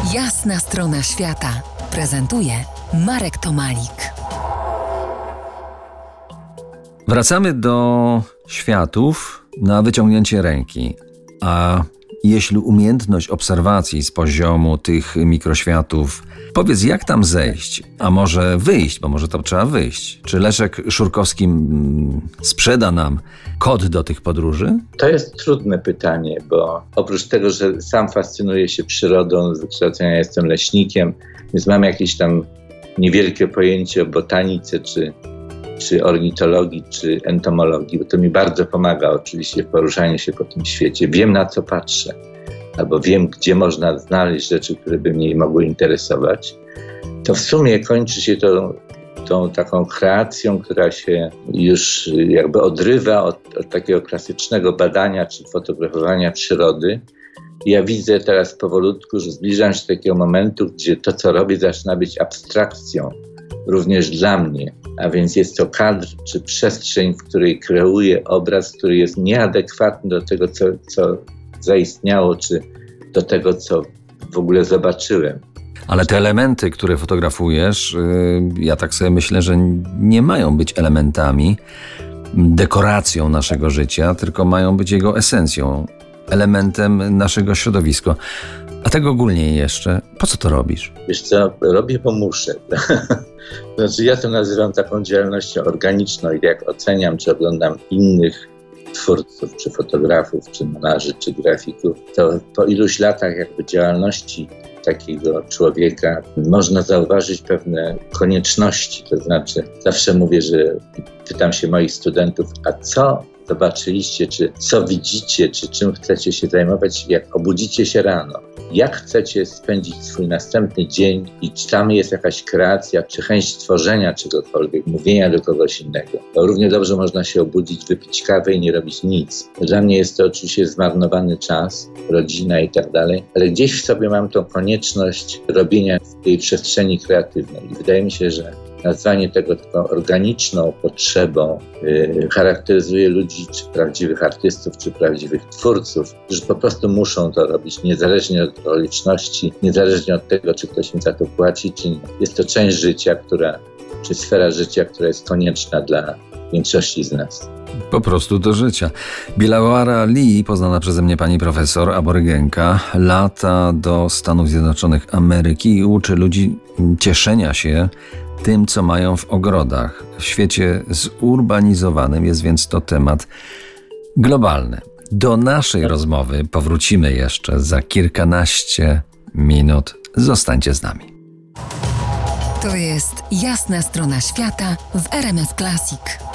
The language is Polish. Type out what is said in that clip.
Jasna strona świata prezentuje Marek Tomalik. Wracamy do światów na wyciągnięcie ręki, a jeśli umiejętność obserwacji z poziomu tych mikroświatów, powiedz, jak tam zejść, a może wyjść, bo może to trzeba wyjść. Czy Leszek Szurkowski sprzeda nam kod do tych podróży? To jest trudne pytanie, bo oprócz tego, że sam fascynuję się przyrodą, z wykształcenia jestem leśnikiem, więc mam jakieś tam niewielkie pojęcie o botanice, czy ornitologii, czy entomologii, bo to mi bardzo pomaga oczywiście w poruszaniu się po tym świecie. Wiem, na co patrzę, albo wiem, gdzie można znaleźć rzeczy, które by mnie mogły interesować. To w sumie kończy się tą taką kreacją, która się już jakby odrywa od takiego klasycznego badania czy fotografowania przyrody. Ja widzę teraz powolutku, że zbliżam się do takiego momentu, gdzie to, co robię, zaczyna być abstrakcją, również dla mnie. A więc jest to kadr czy przestrzeń, w której kreuję obraz, który jest nieadekwatny do tego, co zaistniało, czy do tego, co w ogóle zobaczyłem. Ale te elementy, które fotografujesz, ja tak sobie myślę, że nie mają być elementami, dekoracją naszego życia, tylko mają być jego esencją, elementem naszego środowiska. A tak ogólnie jeszcze, po co to robisz? Wiesz co, robię, bo muszę. Znaczy ja to nazywam taką działalnością organiczną i jak oceniam, czy oglądam innych twórców, czy fotografów, czy malarzy, czy grafików, to po iluś latach jakby działalności takiego człowieka można zauważyć pewne konieczności. To znaczy zawsze mówię, że pytam się moich studentów, a co zobaczyliście, czy co widzicie, czy czym chcecie się zajmować, jak obudzicie się rano? Jak chcecie spędzić swój następny dzień i czy tam jest jakaś kreacja, czy chęć tworzenia czegokolwiek, mówienia do kogoś innego? Bo równie dobrze można się obudzić, wypić kawę i nie robić nic. Dla mnie jest to oczywiście zmarnowany czas, rodzina i tak dalej, ale gdzieś w sobie mam tą konieczność robienia w tej przestrzeni kreatywnej. I wydaje mi się, że nazwanie tego taką organiczną potrzebą charakteryzuje ludzi, czy prawdziwych artystów, czy prawdziwych twórców, którzy po prostu muszą to robić, niezależnie od okoliczności, niezależnie od tego, czy ktoś im za to płaci, czy nie. Jest to część życia, czy sfera życia, która jest konieczna dla większości z nas. Po prostu do życia. Bilawara Lee, poznana przeze mnie pani profesor, aborygenka, lata do Stanów Zjednoczonych Ameryki i uczy ludzi cieszenia się tym, co mają w ogrodach. W świecie zurbanizowanym jest więc to temat globalny. Do naszej rozmowy powrócimy jeszcze za kilkanaście minut. Zostańcie z nami. To jest Jasna strona świata w RMF Classic.